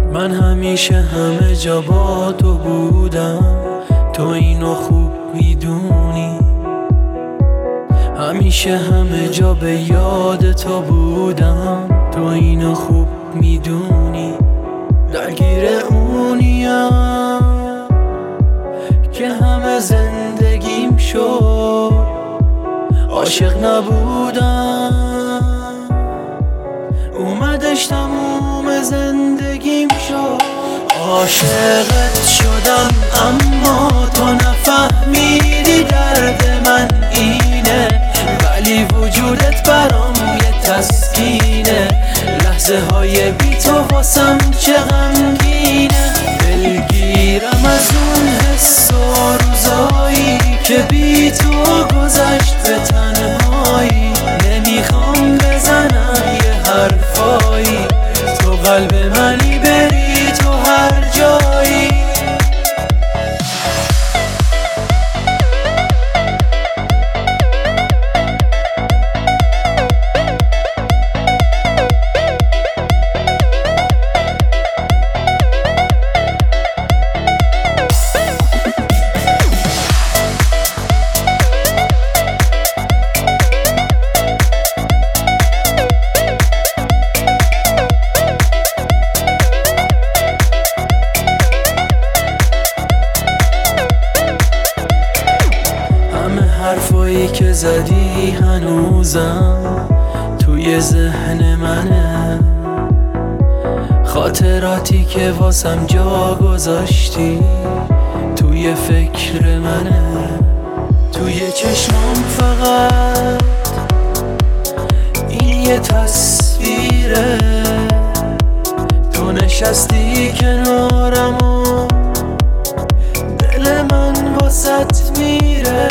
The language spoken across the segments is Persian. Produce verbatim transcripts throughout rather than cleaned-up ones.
من همیشه همه جا با تو بودم، تو اینو خوب میدونی. همیشه همه جا به یاد تو بودم، تو اینو خوب میدونی. درگیر اونیم که همه زندگیم شد، عاشق نبودم اومدش تموم زندگیم شد. عاشقت شدم اما تو نفهمیدی درد من اینه، ولی وجودت برام یه تسکینه. لحظه های بی تو واسم چه غمگینه. دلگیرم از اون حس و روزایی که بی تو گذشت به تنهایی. نمیخوام بزنم یه حرفایی، تو قلب منی بری تو هر جایی. حرفایی که زدی هنوزم توی ذهن منه، خاطراتی که واسم جا گذاشتی توی فکر منه. توی چشمام فقط این یه تصویره، تو نشستی کنارم و دل من واسط میره.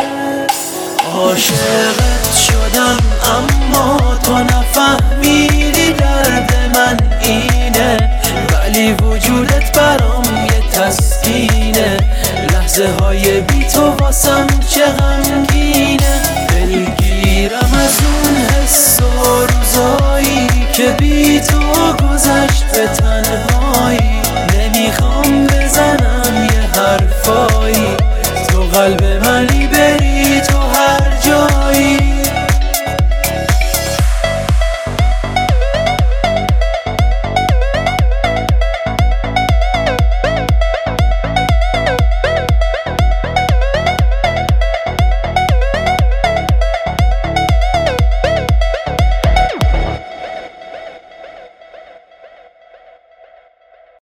عاشقت شدم اما تو نفهمیدی درد من اینه، ولی وجودت برام یه تسکینه. لحظه های بی تو واسم چه غمگینه. دلگیرم از اون حس و روزایی که بی تو گذشت به تنهایی.